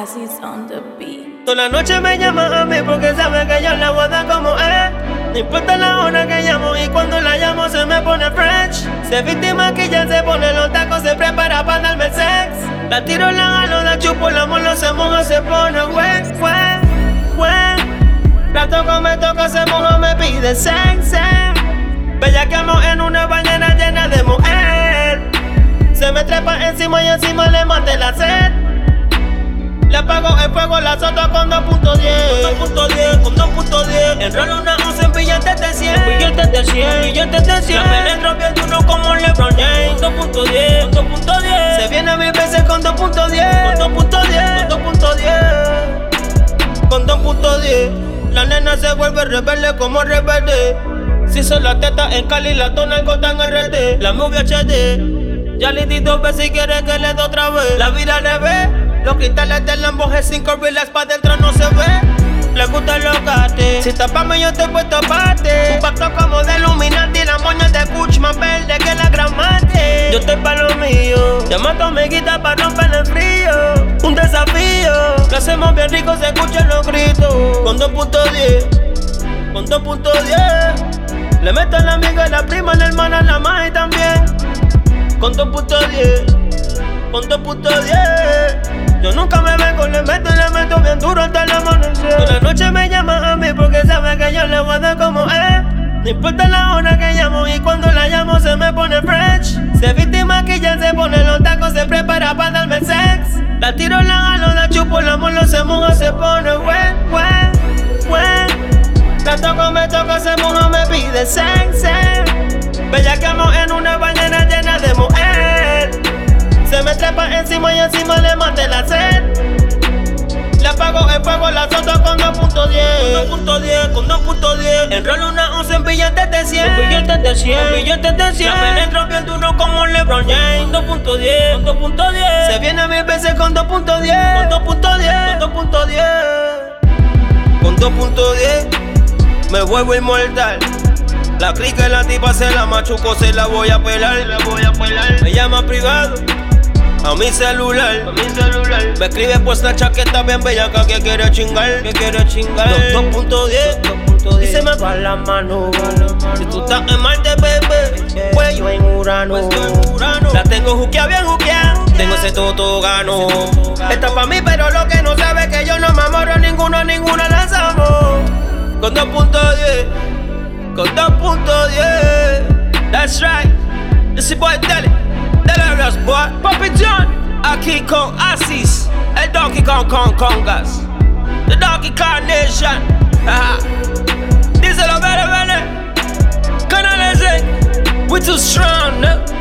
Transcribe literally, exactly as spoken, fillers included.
Aziz on the beat. Toda la noche me llama a mí porque sabe que yo la voy a dar como es. No importa la hora que llamo y cuando la llamo se me pone fresh. Se víctima que ya se pone los tacos, se prepara para darme sex. La tiro, la gano, la chupo, la molo, se moja, se pone wet, wet, wet. La toco, me toca, se moja, me pide sex, sex. Bellaqueamos en una bañera llena de mujer. Se me trepa encima y encima le mate la sed. Le apago el fuego, la soto con dos punto diez. dos punto diez, con dos punto diez. Enrolo una once en billetes de cien. Billetes de cien, billetes de cien. La penetro bien duro como LeBron James. dos punto diez, dos punto diez. Se viene mil veces con dos punto diez. Con dos punto diez, con dos punto diez. Con dos punto diez. La nena se vuelve rebelde como rebelde. Si son las tetas en Cali, la tona el gota en R D. La movie H D. Ya le di dos veces si quiere que le dé otra vez. La vida al revés. Los cristales del Lambo G cinco relax pa' dentro no se ve. Le gusta el locate. Si tapame yo te puesto aparte. Un pacto como de Illuminati. La moña de Kuch más verde que la gramate. Yo estoy pa' lo mío. Te mato amiguita pa' romper el frío. Un desafío. Lo hacemos bien rico, se escuchan los gritos. Con dos punto diez. Con dos punto diez. Le meto a la amiga, la prima, la hermana, la madre también. Con dos punto diez. Con dos punto diez. Yo nunca me vengo, le meto y le meto bien duro hasta el amanecer. Toda la noche me llama a mí porque sabe que yo le voy a dar como es. No importa la hora que llamo y cuando la llamo se me pone fresh. Se víctima que ya se pone los tacos, se prepara para darme sex. La tiro, la gano, la chupo, la molo, se moja, se pone wet, wet, wet. La toco, me toca, se moja, me pide sex, sex. Bellaqueamos en una bañera llena de mujer. Se me trepa encima y encima le mate la sed. Le apago el fuego, la soto con dos punto diez. Con dos punto diez, con dos punto diez. Enrolo una once en billetes de cien. Billetes de cien, billetes de cien. La penetro bien duro como LeBron James. Con dos punto diez, con dos punto diez. Se viene mil veces con dos punto diez. Con dos punto diez, con dos punto diez. Con dos punto diez me vuelvo inmortal. La clica y la tipa se la machuco, se la voy a pelar. La voy a pelar. Me llama privado. A mi celular, a mi celular. Me escribe por Snapchat que está bien bellaca, que quiere chingar, que quiere chingar. dos punto diez, y se me va la mano. Si tú estás en Marte, bebé, pues yo en Urano. La tengo juquea, bien juquea. Tengo ese toto gano. Está pa' mí, pero lo que no sabe es que yo no me amoro ninguno, ninguna lanzamos. Con dos punto diez, con dos punto diez. That's right, this is boy Deli. Delirious boy, Papi John, aquí con Aziz, el Donkey Kong Kong Kongas, the Donkey Kong Nation. Ajá. Díselo, vele, vele. Canales, we too strong, no?